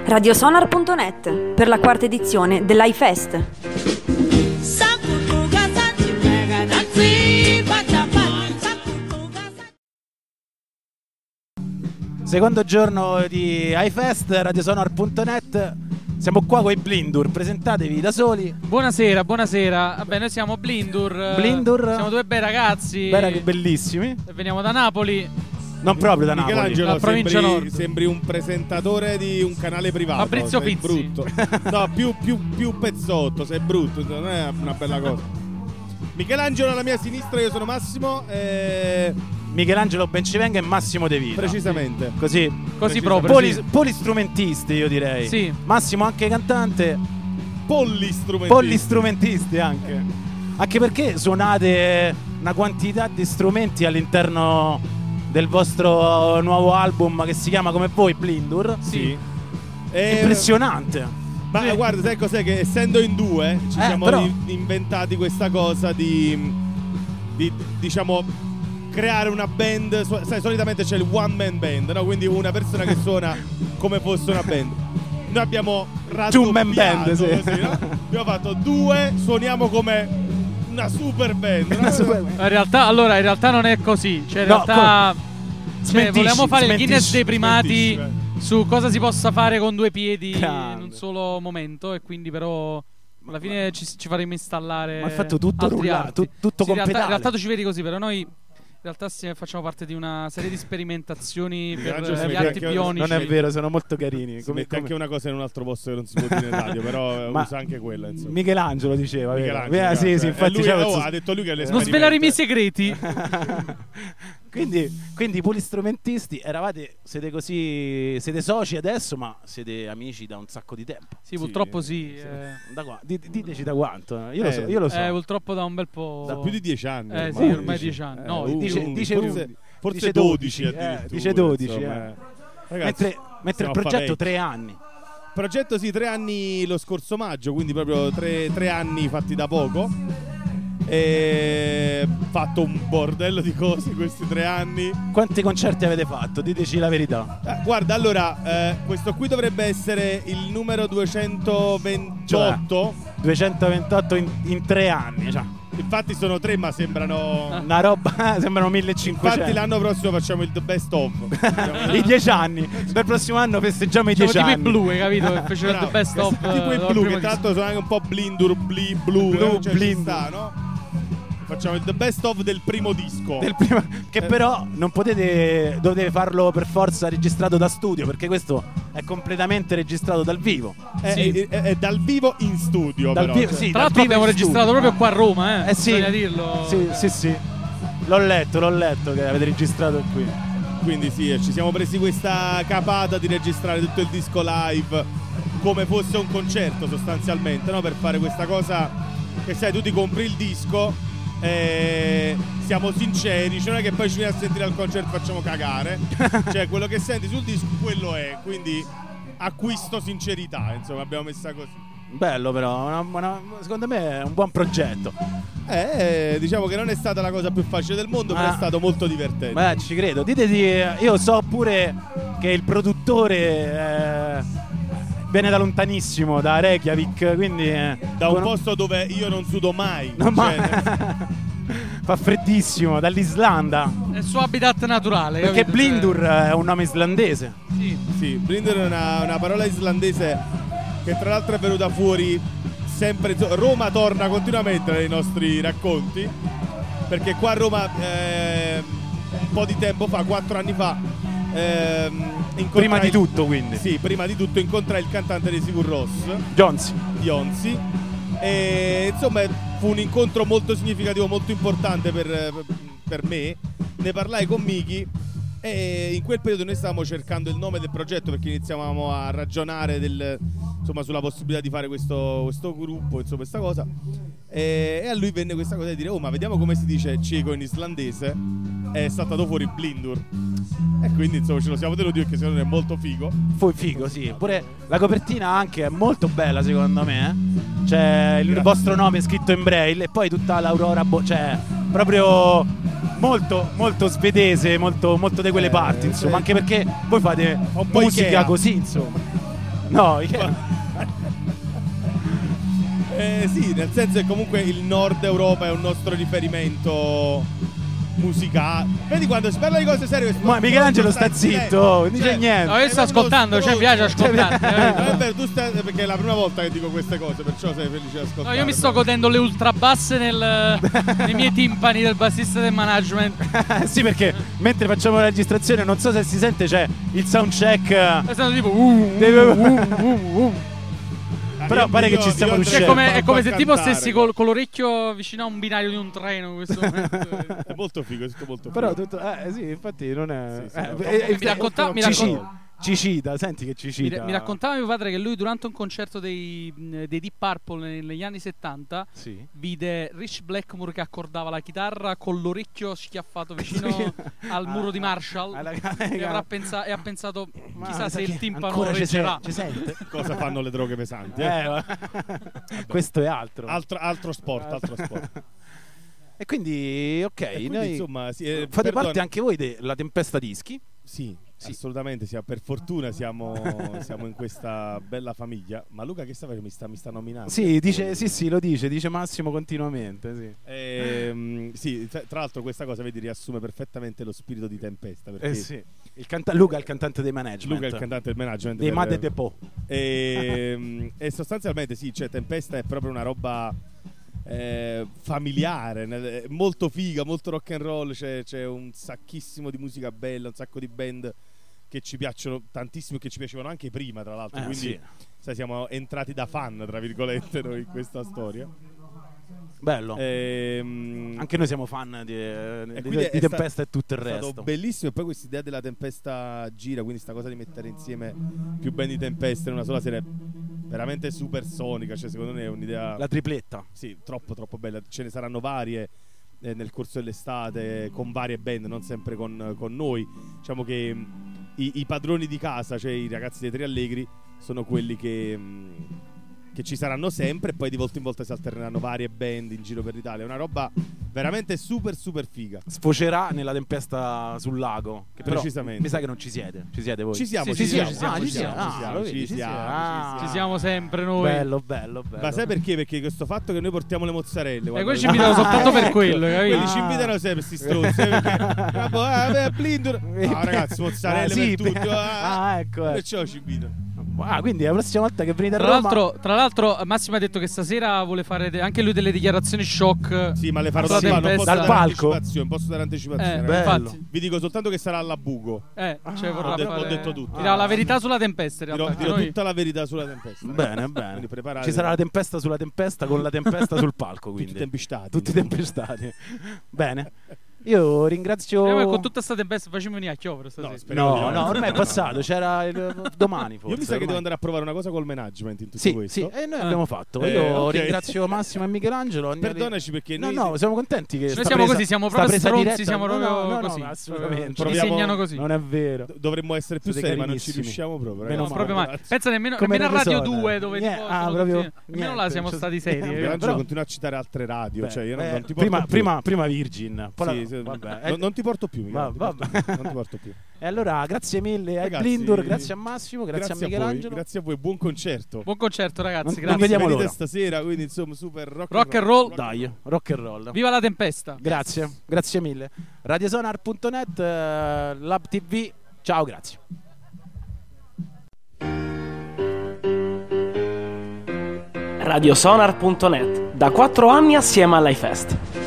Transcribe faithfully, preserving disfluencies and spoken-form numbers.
Radiosonar punto net per la quarta edizione dell'iFest. Secondo giorno di iFest, Radiosonar punto net. Siamo qua con i Blindur, presentatevi da soli. Buonasera, buonasera. Vabbè, noi siamo Blindur. Blindur. Siamo due bei ragazzi. Be- bellissimi. E veniamo da Napoli. Non proprio da Napoli. Michelangelo, la provincia sembri, nord. sembri un presentatore di un canale privato. Fabrizio sei Pizzi. brutto. No, più, più, più pezzotto, sei brutto, non è una bella cosa. Michelangelo alla mia sinistra, io sono Massimo. E... Michelangelo Bencivenga e Massimo De Vita. Precisamente. Così. Così proprio. Poli- sì. Polistrumentisti, io direi. Sì. Massimo anche cantante. Pollistrumentisti. Polistrumentisti anche. Anche perché suonate una quantità di strumenti all'interno del vostro nuovo album che si chiama come voi, Blindur. Sì. E... Impressionante. Ma Sì. guarda, sai cos'è? Che essendo in due ci Eh, siamo però- ri- inventati questa cosa di, di diciamo creare una band. So- sai, solitamente c'è il one man band, no? Quindi una persona che suona come fosse una band. Noi abbiamo Two man raddoppiato band, sì. così, no? Abbiamo fatto due, suoniamo come una super band, no? Una super- In realtà, allora, in realtà non è così. Cioè, in No, realtà cioè, Smentisci, volevamo fare il smentisci, Guinness dei primati smentisci, su cosa si possa fare con due piedi Grande. in un solo momento. E quindi però alla fine ci, ci faremo installare. Ma hai fatto tutto altri rullato, arti. tu- tutto Sì, con in realtà, in pedale. realtà tu ci vedi così, però noi in realtà sì, facciamo parte di una serie di sperimentazioni per Michelangelo eh, si gli mette arti anche- bionici. Non è vero, sono molto carini. Si Come- mette come- anche una cosa in un altro posto che non si può dire in radio, però Ma- usa anche quella, insomma. Michelangelo diceva, vero? Michelangelo, Eh, sì, cioè, sì, è infatti lui, c'era oh, questo- ha detto lui che è Non l'esperimento. svelare i miei segreti. Quindi, quindi polistrumentisti, eravate, siete così, siete soci adesso, ma siete amici da un sacco di tempo. Sì, purtroppo sì. eh. Da qua, di- diteci da quanto? Io lo Eh, so, io lo so. Eh, purtroppo da un bel po'. Da più di dieci anni. Eh, ormai. sì, ormai dieci anni. No, Uh, dice- uh, dice forse, undici. forse Dice dodici, dodici, eh, addirittura, dice dodici, insomma, eh. eh. Ragazzi, mentre mentre il siamo progetto parecchi. tre anni. Il progetto sì, tre anni lo scorso maggio, quindi proprio tre, tre anni fatti da poco. E fatto un bordello di cose questi tre anni. Quanti concerti avete fatto? Diteci la verità. Eh, guarda, allora, eh, questo qui dovrebbe essere il numero duecentoventotto. Cioè, duecentoventotto in, in tre anni, cioè. Infatti sono tre, ma sembrano. Una roba, sembrano millecinquecento. Infatti l'anno prossimo facciamo il The Best of. I dieci anni. Per il prossimo anno festeggiamo i Siamo dieci tipo i anni. blu, hai capito? Che fecero il Bravo. the best of. Tipo i eh, blu, prima che di- tra l'altro sono anche un po' blindur, bli, blu, Blu, eh, cioè ci blindur. sta, no? Facciamo il The Best of del primo disco. Del primo- che però non potete, dovete farlo per forza registrato da studio, perché questo è completamente registrato dal vivo. È, Sì. è- è- è dal vivo in studio, Dal però. vivo, cioè. sì, Tra dal l'altro vivo abbiamo in registrato studio. proprio qua a Roma, eh. Eh sì, Bisogna dirlo. sì, sì, sì. L'ho letto, l'ho letto che avete registrato qui. Quindi sì, eh, ci siamo presi questa capata di registrare tutto il disco live come fosse un concerto sostanzialmente, no? Per fare questa cosa che sai, tu ti compri il disco e siamo sinceri, cioè non è che poi ci vieni a sentire al concerto e facciamo cagare. Cioè quello che senti sul disco quello è, quindi acquisto sincerità, insomma, abbiamo messa così. Bello però, una- una- secondo me è un buon progetto. Eh, diciamo che non è stata la cosa più facile del mondo, Ma- però è stato molto divertente. Beh, ci credo. Dite di, io so pure che il produttore eh, viene da lontanissimo, da Reykjavik, quindi eh, Da un con- posto dove io non sudo mai. No, ma- cioè, fa freddissimo, dall'Islanda. È il suo habitat naturale. Perché capito? Blindur Cioè, è un nome islandese. sì. Sì, Blinder è una, una parola islandese che tra l'altro è venuta fuori sempre. Roma torna continuamente nei nostri racconti, perché qua a Roma eh, un po' di tempo fa, quattro anni fa, ehm, incontrai- Prima di tutto, quindi. Sì, prima di tutto incontrai il cantante di Sigur Rós, Jones. Jonsi, e insomma fu un incontro molto significativo, molto importante per, per me. Ne parlai con Miki e in quel periodo noi stavamo cercando il nome del progetto, perché iniziavamo a ragionare del, insomma, sulla possibilità di fare questo, questo gruppo, insomma, questa cosa, e, e a lui venne questa cosa di dire: oh, ma vediamo come si dice cieco in islandese. È saltato fuori Blindur, e quindi insomma ce lo siamo tenuti, perché secondo me è molto figo. Fu figo, sì. Pure la copertina anche è molto bella, secondo me. eh. C'è il Grazie. vostro nome scritto in braille e poi tutta l'Aurora, bo- cioè proprio molto molto svedese, molto molto di quelle Eh, parti, insomma, sì. anche perché voi fate Un po' musica Ikea. così, insomma. No, io... Eh, sì, nel senso che comunque il Nord Europa è un nostro riferimento musicale. Vedi quando si parla di cose serie, ma Michelangelo sta zitto, non dice niente. No, io sto ascoltando, cioè mi piace ascoltare. È vero, tu stai, perché è la prima volta che dico queste cose, perciò sei felice di ascoltare. No, io mi sto godendo le ultrabasse nel, nei miei timpani del bassista del management. Sì, perché mentre facciamo la registrazione, non so se si sente, c'è il soundcheck. È stato tipo uh, Deve- uh, uh, uh, uh. Però Io- pare che io- ci stiamo io riuscendo. È come, Fa- è come fa se tipo cantare, stessi col, con l'orecchio vicino a un binario di un treno in questo momento. È molto figo, è tutto molto figo. Però tutto, eh sì, infatti non è. Sì, sì, eh, no, eh, eh, mi racconta- mi ci, raccon- cita, ci cita, senti che ci Mi, cita. mi raccontava mio padre che lui durante un concerto dei, dei Deep Purple negli anni settanta Sì. vide Rich Blackmore che accordava la chitarra con l'orecchio schiaffato vicino Sì. al muro di Marshall Alla- e, avrà pensa- e ha pensato Ma chissà se che il timpano ancora ci, reggerà. se- ci sente? cosa fanno le droghe pesanti? Eh? Eh, ma- questo è altro. Altro, altro sport, altro sport. E quindi, ok, E quindi, noi insomma, sì, eh, fate perdona- parte anche voi della Tempesta Dischi. Sì, Sì. assolutamente, siamo- per fortuna siamo, siamo in questa bella famiglia. Ma Luca che sta facendo? Mi sta, mi sta nominando? Sì, dice, sì, sì, lo dice, dice Massimo continuamente. Sì, Ehm, sì, tra tra l'altro questa cosa, vedi, riassume perfettamente lo spirito di Tempesta. Perché eh, sì. Il canta- Luca è il cantante dei management. Luca è il cantante del management. dei per- Mad Depot. E, e sostanzialmente sì, cioè Tempesta è proprio una roba eh, familiare, nel- molto figa, molto rock and roll, c'è, c'è un sacchissimo di musica bella, un sacco di band che ci piacciono tantissimo e che ci piacevano anche prima, tra l'altro, Eh, quindi sì. sai, siamo entrati da fan, tra virgolette, noi in questa storia. Bello. Ehm, Anche noi siamo fan di, eh, di- quindi di è Tempesta e tutto il È stato resto. bellissimo, e poi questa idea della Tempesta gira, quindi sta cosa di mettere insieme più band di Tempesta in una sola serie veramente super sonica, cioè secondo me è un'idea La tripletta. sì, troppo troppo bella. Ce ne saranno varie eh, nel corso dell'estate con varie band, non sempre con, con noi. Diciamo che mh, i, i padroni di casa, cioè i ragazzi dei Tre Allegri, sono quelli che mh, che ci saranno sempre, e poi di volta in volta si alterneranno varie band in giro per l'Italia. È una roba veramente super super figa. Sfocerà nella Tempesta sul lago. Che però Precisamente. mi sa che non ci siete. Ci siete voi? Ci siamo, Sì, ci sì, siamo, ci siamo, Ah, ci ci siamo, siamo. ci Ah, siamo, lo ci vedi, ci siamo, siamo. ci Ah. Ci siamo sempre noi. Bello, bello, bello. Ma sai perché? Perché questo fatto che noi portiamo le mozzarelle, E quando- quelli ci invitano soltanto per ecco. quello, capito? quelli ci invitano sempre questi stronzi, eh, perché vabbè, ah, beh, Blindur. No, ragazzi, mozzarelle Ah, sì, per tutti. per- Ah, ah, ecco, ecco. perciò ci invitano. Ah, quindi la prossima volta che venite a Tra Roma l'altro, tra l'altro Massimo ha detto che stasera vuole fare de- anche lui delle dichiarazioni shock. Sì, ma le farò Sulla da qua, non posso Tempesta. dare Dal palco? anticipazioni, posso dare anticipazioni. Eh, ragazzi. bello. infatti. Vi dico soltanto che sarà alla Bugo. Eh, cioè Ah, vorrà ho detto- fare- ho detto tutto. dirà Ah. la verità sulla tempesta in Dirò, realtà. dirò Noi- tutta la verità sulla Tempesta. Bene, bene. Quindi preparate- Ci sarà la tempesta sulla tempesta con la tempesta sul palco, tutti quindi. tempestati. Tutti tempestati. Bene. Io ringrazio. Eh, ma con tutta sta tempesta facciamo venire a chiovere stasera. No, speriamo di No, no, ormai è passato, c'era il- domani forse. Io mi sa che ormai. devo andare a provare una cosa col management in tutto Sì, questo. sì, e noi Ah. abbiamo fatto. Eh, Io ok. ringrazio Massimo e Michelangelo. Andiamo- Perdonaci perché No, noi no, siamo contenti che Noi sta siamo presa- così, siamo sta proprio presa stronzi, diretta. siamo No, proprio no, no, così. no, assolutamente. Ci Proviamo- disegnano così. Non è vero. dovremmo essere più Siete seri, ma non ci carinissimi. riusciamo proprio. Meno No, ragazzi. proprio mai. Grazie. Pensa nemmeno, Come nemmeno a Radio Resort. due dove Niente, tipo ah, sono proprio tutti- nemmeno là niente, siamo cioè- stati seri. Eh, eh. Michelangelo però- continua a citare altre radio. Beh, cioè io non, eh, non ti porto prima, più. prima, prima Virgin. Poi la- Sì, sì, vabbè, non, eh, non ti porto più, Va- Michelangelo, vabbè. non ti porto- non ti porto più. E allora, grazie mille a Ragazzi, Blindur, grazie a Massimo, grazie, Grazie a a voi, Michelangelo. grazie a voi, buon concerto. Buon concerto ragazzi, Non- non grazie. vediamo Venite l'ora. stasera, quindi insomma super rock, Rock and roll. Dai, rock and roll. Viva la tempesta. Grazie, grazie mille. radiosonar punto net, eh, Lab T V. Ciao, grazie. radiosonar punto net, da quattro anni assieme all'iFest.